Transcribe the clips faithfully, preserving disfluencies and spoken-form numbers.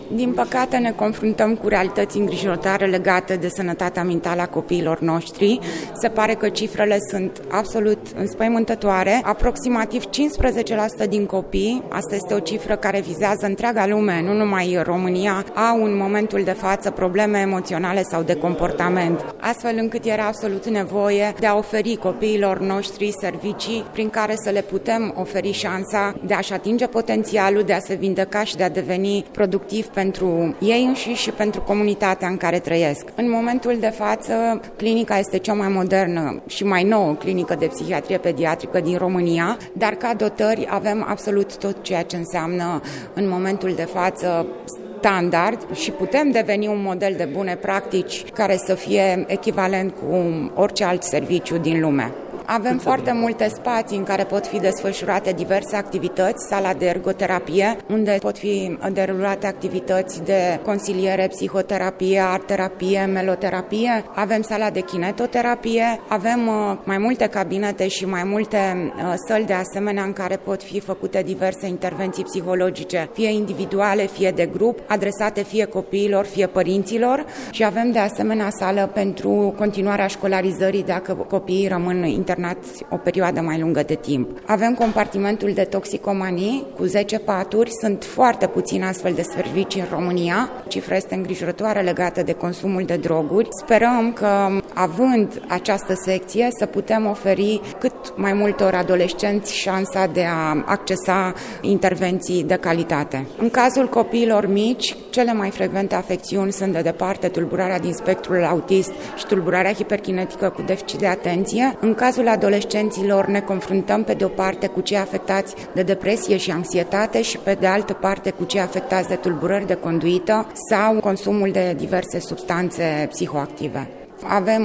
Din păcate ne confruntăm cu realități îngrijorătoare legate de sănătatea mentală a copiilor noștri. Se pare că cifrele sunt absolut înspăimântătoare. Aproximativ cincisprezece la sută din copii, asta este o cifră care vizează întreaga lume, nu numai România, au în momentul de față probleme emoționale sau de comportament, astfel încât era absolut nevoie de a oferi copiilor noștri servicii prin care să le putem oferi șansa de a-și atinge potențialul, de a se vindeca și de a deveni productiv pentru ei înșiși și pentru comunitatea în care trăiesc. În momentul de față, clinica este cea mai modernă și mai nouă clinică de psihiatrie pediatrică din România, dar ca dotări avem absolut tot ceea ce înseamnă în momentul de față standard și putem deveni un model de bune practici care să fie echivalent cu orice alt serviciu din lume. Avem foarte multe spații în care pot fi desfășurate diverse activități, sala de ergoterapie, unde pot fi derulate activități de consiliere, psihoterapie, art-terapie, meloterapie. Avem sala de kinetoterapie, avem uh, mai multe cabinete și mai multe uh, săli de asemenea în care pot fi făcute diverse intervenții psihologice, fie individuale, fie de grup, adresate fie copiilor, fie părinților, și avem de asemenea sală pentru continuarea școlarizării dacă copiii rămân internați o perioadă mai lungă de timp. Avem compartimentul de toxicomanii cu zece paturi, sunt foarte puține astfel de servicii în România. Cifra este îngrijorătoare legată de consumul de droguri. Sperăm că, având această secție, să putem oferi cât mai multor adolescenți șansa de a accesa intervenții de calitate. În cazul copiilor mici, cele mai frecvente afecțiuni sunt de departe tulburarea din spectrul autist și tulburarea hiperkinetică cu deficit de atenție. În cazul adolescenților ne confruntăm pe de o parte cu cei afectați de depresie și anxietate și pe de altă parte cu cei afectați de tulburări de conduită sau consumul de diverse substanțe psihoactive. Avem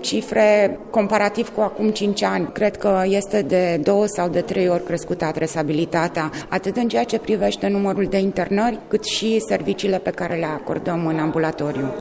cifre comparativ cu acum cinci ani. Cred că este de două sau de trei ori crescută adresabilitatea, atât în ceea ce privește numărul de internări, cât și serviciile pe care le acordăm în ambulatoriu.